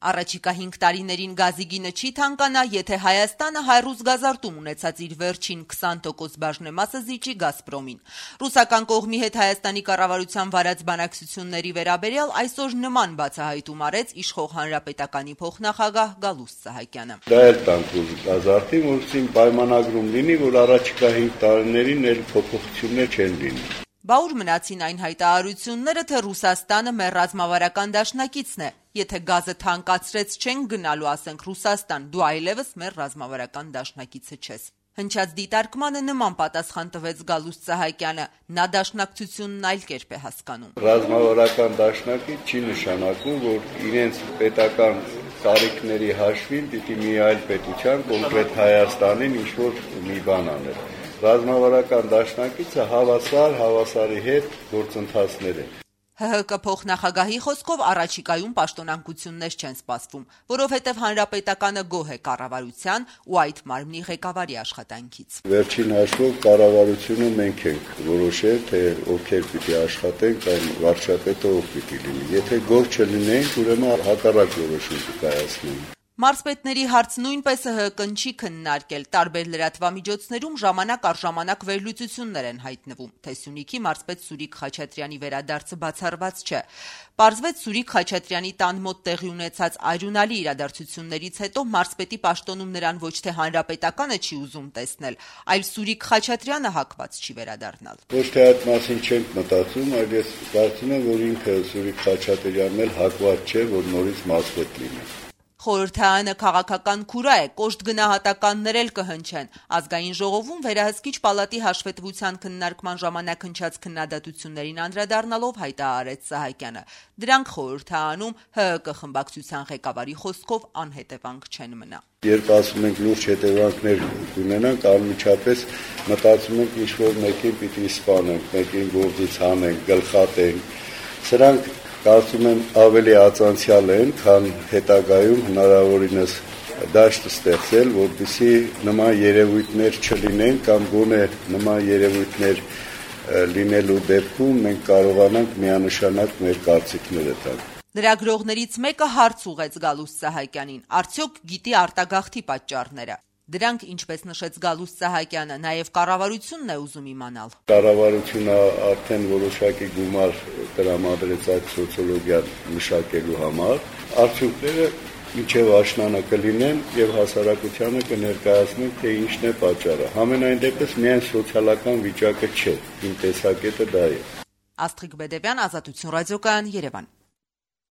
Առաջիկա 5 տարիներին գազի գինը չի թանկանա, եթե Հայաստանը հայ-ռուս գազարտում ունեցած իր վերջին 20% բաժնեմասը զիջի Գազպրոմին։ Ռուսական կողմի հետ Հայաստանի կառավարության վարած բանակցությունների վերաբերյալ այսօր նման բացահայտում արեց իշխող հանրապետականի փոխնախագահ Գալուստ Սահակյանը։ Դա էլ տանք որ գազարտի, որովհետեւ պայմանագրում լինի, որ առաջիկա 5 տարիներին էլ փոփոխություններ չեն լինի։ Բաուր մնացին այն հայտարարությունները, թե Ռուսաստանը մեր ռազմավարական դաշնակիցն է։ Եթե գազը թանկացրեց չենք գնալու, ասենք Ռուսաստան, դու այլևս մեր ռազմավարական դաշնակիցը չես։ Հնչած դիտարկմանը նման պատասխան տվեց Գալուստ Սահակյանը, նա դաշնակցությունն այլ կերպ է հասկանում։ Ռազմավարական դաշնակից չի նշանակում, որ իրենց պետական տարիքների հաշվին պիտի մի այլ պետության, կոնկրետ Հայաստանին ինչ-որ մի բան անել։ Ռազմավարական դաշնակիցը հավասարի հետ գործընթացներ է։ ՀՀԿ փոխնախագահի խոսքով առաջիկայում պաշտոնանկություններ չեն սպասվում, որովհետև հանրապետականը գոհ է կառավարության ու այդ մարմնի ղեկավարի աշխատանքից։ Վերջին հաշվով կառավարությունը մենք ենք որոշել, թե ովքեր պիտի աշխատեն կամ վարչապետը ով պիտի լինի։ Եթե գոհ չլինենք, ուրեմն հակառակ որոշում կկայացնենք։ Մարզպետների հարց նույնպես ՀՀԿ-ն չի քննարկել, տարբեր լրատվամիջոցներում ժամանակ առ ժամանակ վերլուծություններ են հայտնվում, թե Սյունիքի մարզպետ Սուրիկ Խաչատրյանի վերադարձը բացառված չէ։ Պարզվեց Սուրիկ Խաչատրյանի տան մոտ տեղի ունեցած արյունալի իրադարձություններից հետո մարզպետի պաշտոնում նրան ոչ թե հանրապետականը չի ուզում տեսնել, այլ Սուրիկ Խաչատրյանը հակված չի վերադառնալ։ Ոչ թե այդ մասին չենք մտածում, այլ ես կարծում եմ, որ ինքը Սուրիկ Խաչատրյանն էլ հակված չէ, որ նորից մարզպետ լինի։ Խորհրդարանը քաղաքական քուրա է, կոշտ գնահատականներ էլ կհնչեն։ Ազգային ժողովում վերահսկիչ պալատի հաշվետվության քննարկման ժամանակ հնչած քննադատություններին անդրադառնալով հայտարարեց Սահակյանը։ Դրանք խորհրդարանում ՀՀԿ խմբակցության ղեկավարի խոսքով անհետևանք չեն մնա։ Երբ ասում ենք լուրջ հետևանքներ կունենանք, անմիջապես մտածում ենք ինչ-որ մեկին պիտի սպանենք, մեկին գործից հանենք, գլխատենք։ Սրանք կարծում եմ ավելի ածանցյալ են, քան հետագայում հնարավորինս դաշտ ստեղծել, որպեսզի նման երևույթներ չլինեն կամ գոնե նման երևույթներ լինելու դեպքում մենք կարողանանք միանշանակ մեր կարծիքները տալ։ Լրագրողներից մեկը հարց ուղեց Գալուստ Սահակյանին. արդյոք գիտի արտագաղթի պատճառները։ Դրանք, ինչպես նշեց Գալուստ Սահակյանը, նաև կառավարությունն է ուզում իմանալ։ Կառավարությունը արդեն որոշակի գումար տրամադրեց այդ սոցիոլոգիան մշակելու համար։ Արդյունքները մինչև աշնանը կլինեն եւ հասարակությանը կներկայացնենք, թե ինչն է պատճառը։ Համենայն դեպս միայն սոցիալական վիճակը չէ, իմ տեսակետը դա է։ Աստղիկ Բեդևյան, Ազատություն ռադիոկայան, Երևան։